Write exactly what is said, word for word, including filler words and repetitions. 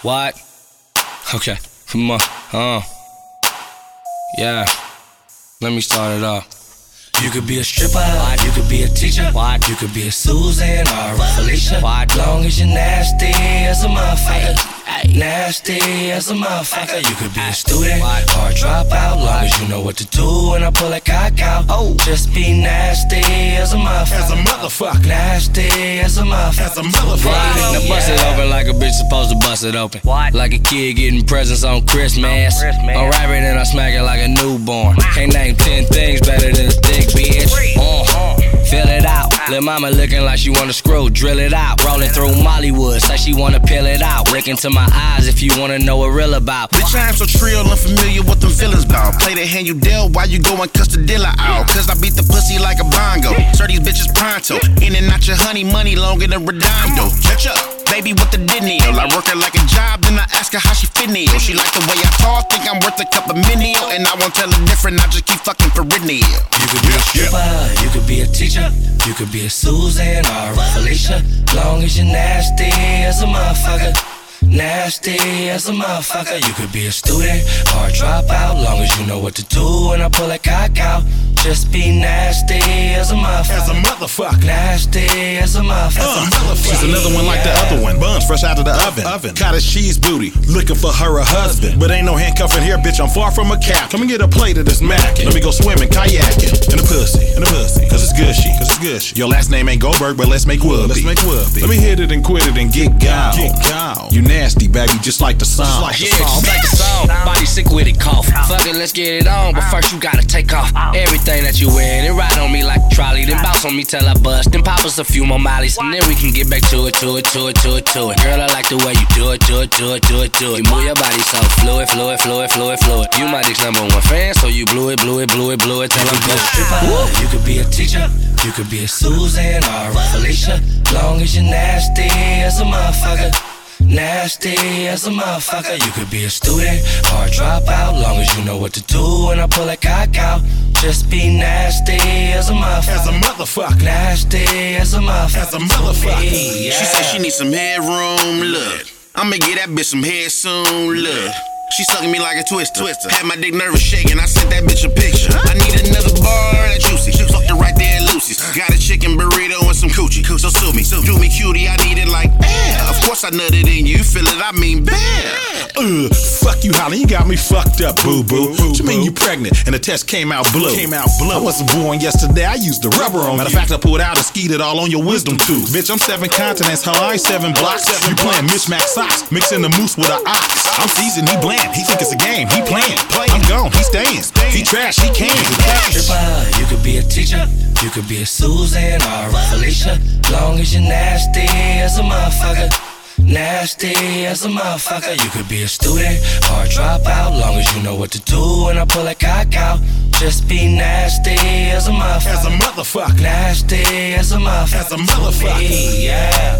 What? Okay, come on, uh. Yeah, let me start it off. You could be a stripper, what? You could be a teacher, what? You could be a Susan or a Felicia, what? Long as you're nasty as a motherfucker, hey, hey. Nasty as a motherfucker. You could be a student what? Or a dropout, long as you know what to do when I pull a cock out. Oh, just be nasty as a motherfucker, as a motherfucker. Nasty as a motherfucker, as a motherfucker. Now bust it open like a bitch supposed to bust it open. What? Like a kid getting presents on Christmas. I'm rapping and I smack it like a newborn. Can't name ten things better than a dick, bitch. Uh, fill it out. Lil' mama looking like she wanna screw, drill it out. Rolling through Mollywood, say she wanna peel it out. Look into my eyes if you wanna know what real about. Bitch, I am so trill, unfamiliar with them feelings bout. Play the hand you dealt while you go and cuss the dealer out. Cause I beat the pussy like a bongo. Serve these bitches pronto. In and out your honey money longer than Redondo. Catch up, baby with the dinneal. I work her like a job, then I ask her how she fitneel. She like the way I talk, think I'm worth a cup of menial. And I won't tell her different, I just keep fucking perennial. You could be a stripper, you could be a teacher, you could be a Susan or a Felicia. Long as you're nasty as a motherfucker, nasty as a motherfucker. You could be a student or a dropout, long as you know what to do when I pull a cock out. Just be nasty as a motherfucker, as a motherfucker. Nasty as a motherfucker. Uh, she's another one like the other one. Buns fresh out of the oven. oven. Cottage cheese booty, looking for her a husband. But ain't no handcuffing here, bitch. I'm far from a cap. Come and get a plate of this mackin'. Let me go swimming, kayaking, in the pussy, in the pussy. Cause it's gushy, cause it's gushy. Your last name ain't Goldberg, but let's make whoopee. Let's make whoopee. Let me hit it and quit it and get gone. Get gone. You nasty, baby, just like the song. Like yeah, the song. Just like the song. Body sick with it, cough. Fuck it, let's get it on. But first you gotta take off everything that you wearing and ride on me like a trolley. Then bounce on me till I bust. Then pop us a few more mollies. And then we can get back to it, to it, to it, to it, to it. Girl, I like the way you do it, do it, do it, do it, do it. You move your body so fluid, fluid, fluid, fluid, fluid. You my dick's number one fan, so you blew it, blew it, blew it, blew it till I'm blue. You could be a teacher, you could be a Susan or a Felicia. Long as you're nasty as a motherfucker, nasty as a motherfucker. You could be a student or a dropout, long as you know what to do when I pull a cock out. Just be nasty as a motherfucker, as a motherfucker. Nasty as a motherfucker, as a motherfucker. Yeah. She said she needs some headroom, look. I'ma get that bitch some head soon, look. She sucking me like a twister. twister. Had my dick nervous shaking, I sent that bitch a picture. I need another bar, that juicy. She fucked it right there at Lucy's. Got a chicken burrito and some coochie. So sue me, do me cutie, I need it like bam. Of course I nutted in you, feel it, I mean bam. Uh, fuck you, Holly, you got me fucked up, boo-boo. What you mean you pregnant and the test came out blue? Came out blue. I wasn't born yesterday, I used the rubber on. Matter of fact, I pulled out and skied it all on your wisdom tooth. Bitch, I'm seven continents, how I ain't seven blocks. You playing mismatch socks, mixing the moose with an ox. I'm seasoned, he bland. He think it's a game, he playing. I'm gone, he staying. He trash, he can. You could be a teacher, you could be a Susan or a Felicia. Long as you're nasty as a motherfucker, nasty as a motherfucker. You could be a student or a dropout, long as you know what to do when I pull a cock out. Just be nasty as a motherfucker, as a motherfucker. Nasty as a motherfucker, as a motherfucker. Yeah.